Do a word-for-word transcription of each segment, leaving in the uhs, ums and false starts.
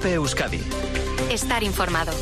COPE Euskadi. Estar informado.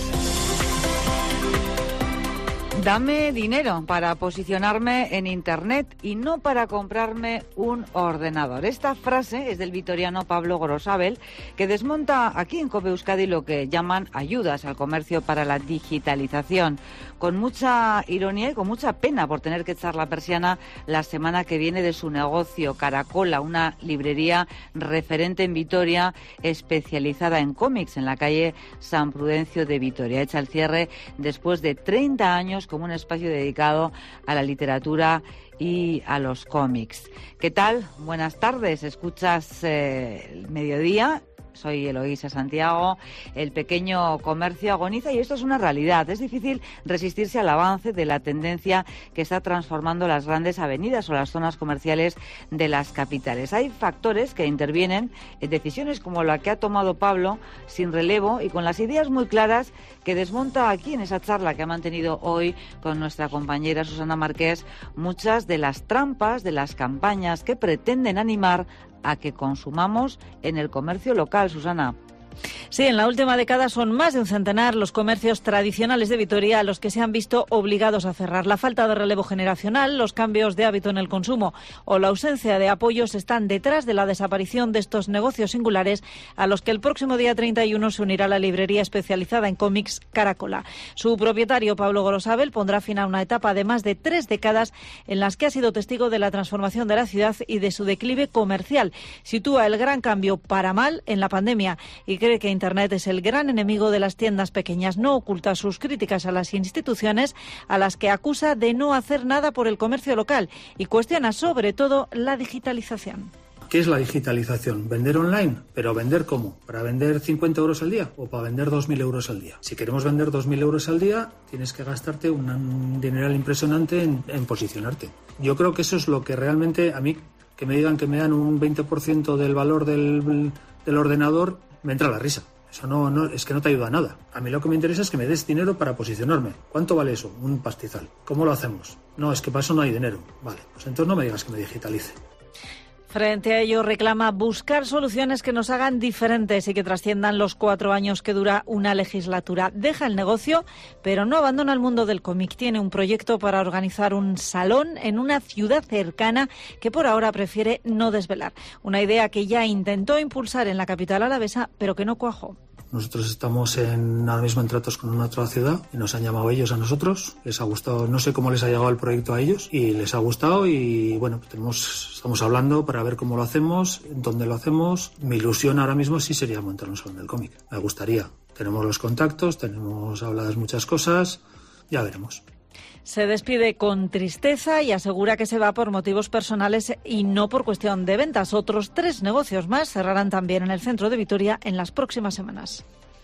Dame dinero para posicionarme en Internet y no para comprarme un ordenador. Esta frase es del vitoriano Pablo Gorosabel, que desmonta aquí en COPE Euskadi lo que llaman ayudas al comercio para la digitalización. Con mucha ironía y con mucha pena por tener que echar la persiana la semana que viene de su negocio Caracola, una librería referente en Vitoria especializada en cómics en la calle San Prudencio de Vitoria. Echa el cierre después de treinta años como un espacio dedicado a la literatura y a los cómics. ¿Qué tal? Buenas tardes. Escuchas eh, el mediodía. Soy Eloísa Santiago. El pequeño comercio agoniza y esto es una realidad. Es difícil resistirse al avance de la tendencia que está transformando las grandes avenidas o las zonas comerciales de las capitales. Hay factores que intervienen en decisiones como la que ha tomado Pablo, sin relevo y con las ideas muy claras, que desmonta aquí en esa charla que ha mantenido hoy con nuestra compañera Susana Marqués muchas de las trampas de las campañas que pretenden animar a que consumamos en el comercio local, Susana. Sí, en la última década son más de un centenar los comercios tradicionales de Vitoria a los que se han visto obligados a cerrar. La falta de relevo generacional, los cambios de hábito en el consumo o la ausencia de apoyos están detrás de la desaparición de estos negocios singulares a los que el próximo día treinta y uno se unirá la librería especializada en cómics Caracola. Su propietario, Pablo Gorosabel, pondrá fin a una etapa de más de tres décadas en las que ha sido testigo de la transformación de la ciudad y de su declive comercial. Sitúa el gran cambio para mal en la pandemia y cree que Internet es el gran enemigo de las tiendas pequeñas. No oculta sus críticas a las instituciones, a las que acusa de no hacer nada por el comercio local y cuestiona sobre todo la digitalización. ¿Qué es la digitalización? ¿Vender online? ¿Pero vender cómo? ¿Para vender cincuenta euros al día o para vender dos mil euros al día? Si queremos vender dos mil euros al día, tienes que gastarte un, un dineral impresionante en, en posicionarte. Yo creo que eso es lo que realmente, a mí, que me digan que me dan un veinte por ciento del valor del, del ordenador, me entra la risa. Eso no, no, es que no te ayuda a nada. A mí lo que me interesa es que me des dinero para posicionarme. ¿Cuánto vale eso? Un pastizal. ¿Cómo lo hacemos? No, es que para eso no hay dinero. Vale, pues entonces no me digas que me digitalice. Frente a ello, reclama buscar soluciones que nos hagan diferentes y que trasciendan los cuatro años que dura una legislatura. Deja el negocio, pero no abandona el mundo del cómic. Tiene un proyecto para organizar un salón en una ciudad cercana que por ahora prefiere no desvelar. Una idea que ya intentó impulsar en la capital alavesa, pero que no cuajó. Nosotros estamos en, ahora mismo en tratos con una otra ciudad y nos han llamado ellos a nosotros. Les ha gustado, no sé cómo les ha llegado el proyecto a ellos y les ha gustado y bueno, pues tenemos, estamos hablando para ver cómo lo hacemos, dónde lo hacemos. Mi ilusión ahora mismo sí sería montar un salón del cómic. Me gustaría. Tenemos los contactos, tenemos habladas muchas cosas, ya veremos. Se despide con tristeza y asegura que se va por motivos personales y no por cuestión de ventas. Otros tres negocios más cerrarán también en el centro de Vitoria en las próximas semanas.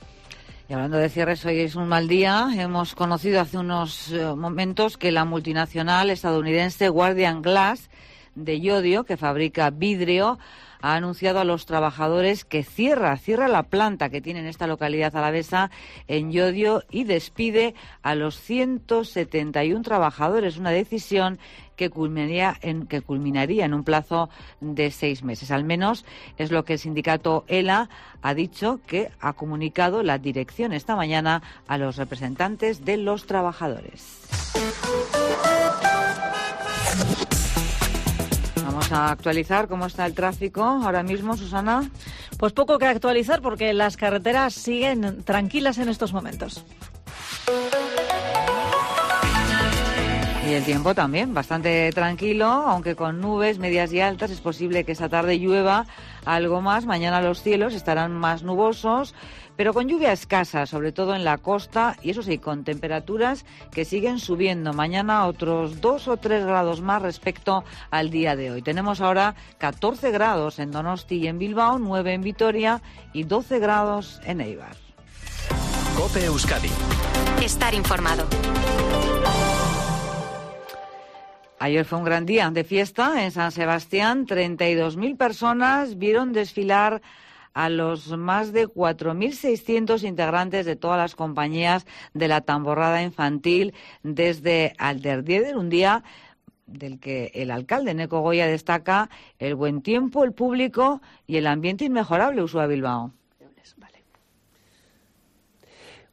Y hablando de cierres, hoy es un mal día. Hemos conocido hace unos eh, momentos que la multinacional estadounidense Guardian Glass de Llodio, que fabrica vidrio, ha anunciado a los trabajadores que cierra, cierra la planta que tiene en esta localidad alavesa en Llodio y despide a los ciento setenta y uno trabajadores. Una decisión que culminaría en, que culminaría en un plazo de seis meses. Al menos es lo que el sindicato ELA ha dicho, que ha comunicado la dirección esta mañana a los representantes de los trabajadores. Vamos a actualizar cómo está el tráfico ahora mismo, Susana. Pues poco que actualizar porque las carreteras siguen tranquilas en estos momentos. Y el tiempo también, bastante tranquilo, aunque con nubes medias y altas. Es posible que esta tarde llueva algo más. Mañana los cielos estarán más nubosos, pero con lluvia escasa, sobre todo en la costa, y eso sí, con temperaturas que siguen subiendo. Mañana otros dos o tres grados más respecto al día de hoy. Tenemos ahora catorce grados en Donosti y en Bilbao, nueve en Vitoria y doce grados en Eibar. COPE Euskadi. Estar informado. Ayer fue un gran día de fiesta en San Sebastián. treinta y dos mil personas vieron desfilar a los más de cuatro mil seiscientos integrantes de todas las compañías de la tamborrada infantil desde Alderdieder, un día del que el alcalde Neco Goya destaca el buen tiempo, el público y el ambiente inmejorable, Ursula Bilbao.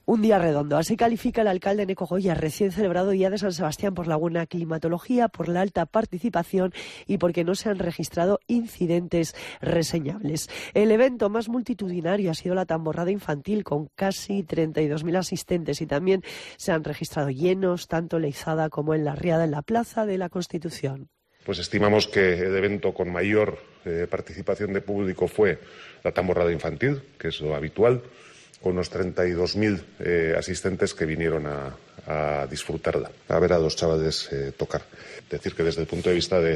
Un día redondo, así califica el alcalde Neco Goya, recién celebrado Día de San Sebastián, por la buena climatología, por la alta participación y porque no se han registrado incidentes reseñables. El evento más multitudinario ha sido la tamborrada infantil, con casi treinta y dos mil asistentes, y también se han registrado llenos tanto en Leizada como en La Riada, en la Plaza de la Constitución. Pues estimamos que el evento con mayor eh, participación de público fue la tamborrada infantil, que es lo habitual, con unos treinta y dos mil eh, asistentes que vinieron a, a disfrutarla, a ver a los chavales eh, tocar. Es decir, que desde el punto de vista de,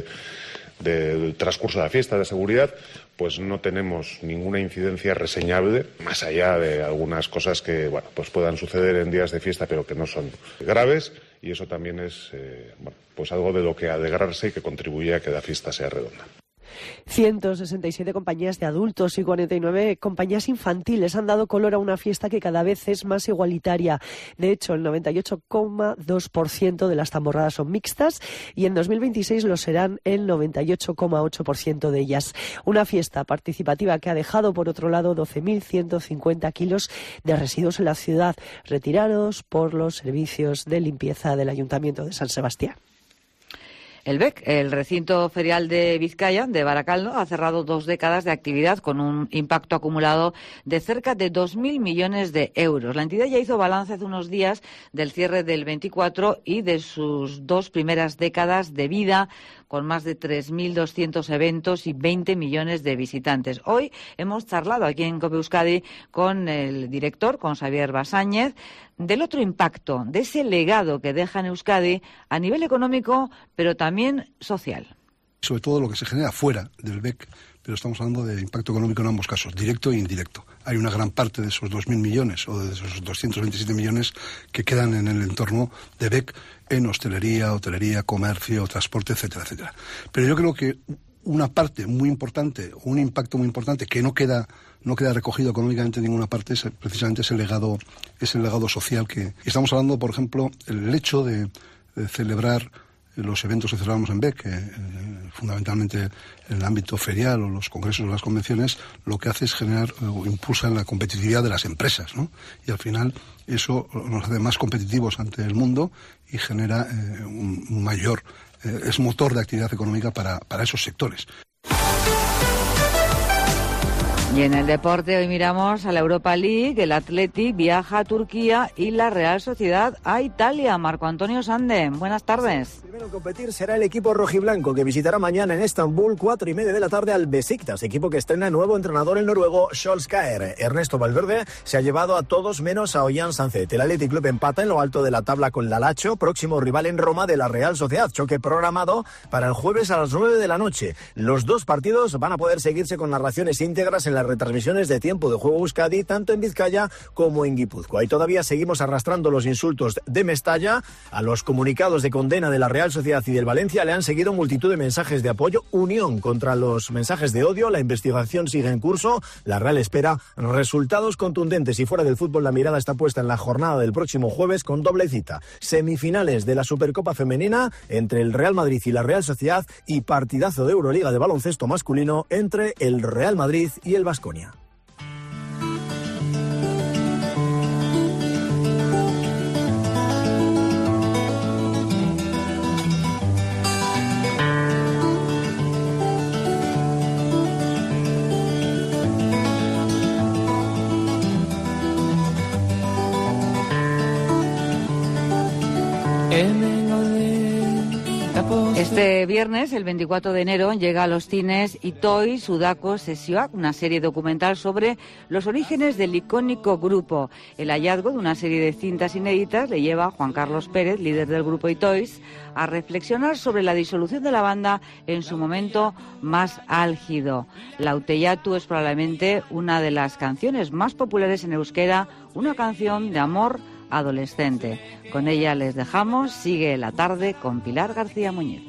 del transcurso de la fiesta, de seguridad, pues no tenemos ninguna incidencia reseñable, más allá de algunas cosas que bueno, pues puedan suceder en días de fiesta, pero que no son graves, y eso también es eh, bueno, pues algo de lo que alegrarse y que contribuye a que la fiesta sea redonda. ciento sesenta y siete compañías de adultos y cuarenta y nueve compañías infantiles han dado color a una fiesta que cada vez es más igualitaria. De hecho, el noventa y ocho coma dos por ciento de las tamborradas son mixtas y en dos mil veintiséis lo serán el noventa y ocho coma ocho por ciento de ellas. Una fiesta participativa que ha dejado, por otro lado, doce mil ciento cincuenta kilos de residuos en la ciudad, retirados por los servicios de limpieza del Ayuntamiento de San Sebastián. El B E C, el recinto ferial de Vizcaya, de Baracaldo, ha cerrado dos décadas de actividad con un impacto acumulado de cerca de dos mil millones de euros. La entidad ya hizo balance hace unos días del cierre del veinticuatro y de sus dos primeras décadas de vida, con más de tres mil doscientos eventos y veinte millones de visitantes. Hoy hemos charlado aquí en COPE Euskadi con el director, con Xavier Basáñez, del otro impacto, de ese legado que deja en Euskadi a nivel económico, pero también social. Sobre todo lo que se genera fuera del B E C, pero estamos hablando de impacto económico en ambos casos, directo e indirecto. Hay una gran parte de esos dos mil millones o de esos doscientos veintisiete millones que quedan en el entorno de B E C en hostelería, hotelería, comercio, transporte, etcétera, etcétera. Pero yo creo que una parte muy importante, un impacto muy importante que no queda no queda recogido económicamente en ninguna parte es precisamente ese legado, ese legado social que estamos hablando. Por ejemplo, el hecho de, de celebrar los eventos que celebramos en B E C, que, eh, fundamentalmente en el ámbito ferial o los congresos o las convenciones, lo que hace es generar o eh, impulsa la competitividad de las empresas, ¿no? Y al final eso nos hace más competitivos ante el mundo y genera eh, un, un mayor, eh, es motor de actividad económica para, para esos sectores. Y en el deporte hoy miramos a la Europa League, el Athletic viaja a Turquía y la Real Sociedad a Italia. Marco Antonio Sande, buenas tardes. Primero en competir será el equipo rojiblanco, que visitará mañana en Estambul, cuatro y media de la tarde, al Besiktas, equipo que estrena nuevo entrenador, el noruego Solskjaer. Ernesto Valverde se ha llevado a todos menos a Ollán Sancet. El Athletic Club empata en lo alto de la tabla con la Lazio, próximo rival en Roma de la Real Sociedad, choque programado para el jueves a las nueve de la noche. Los dos partidos van a poder seguirse con narraciones íntegras en las retransmisiones de Tiempo de Juego Euskadi, tanto en Vizcaya como en Guipúzcoa. Y todavía seguimos arrastrando los insultos de Mestalla. A los comunicados de condena de la Real Sociedad y del Valencia le han seguido multitud de mensajes de apoyo, unión contra los mensajes de odio. La investigación sigue en curso. La Real espera resultados contundentes, y fuera del fútbol la mirada está puesta en la jornada del próximo jueves, con doble cita: semifinales de la Supercopa Femenina entre el Real Madrid y la Real Sociedad, y partidazo de Euroliga de baloncesto masculino entre el Real Madrid y el Baskonia. Este viernes, el veinticuatro de enero, llega a los cines Itoi Sudako Sesioak, una serie documental sobre los orígenes del icónico grupo. El hallazgo de una serie de cintas inéditas le lleva a Juan Carlos Pérez, líder del grupo Itois, a reflexionar sobre la disolución de la banda en su momento más álgido. Lauteyatu es probablemente una de las canciones más populares en euskera, una canción de amor adolescente. Con ella les dejamos. Sigue la tarde con Pilar García Muñiz.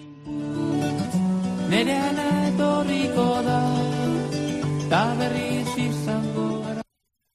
Nereana etorriko da, ta berriz izango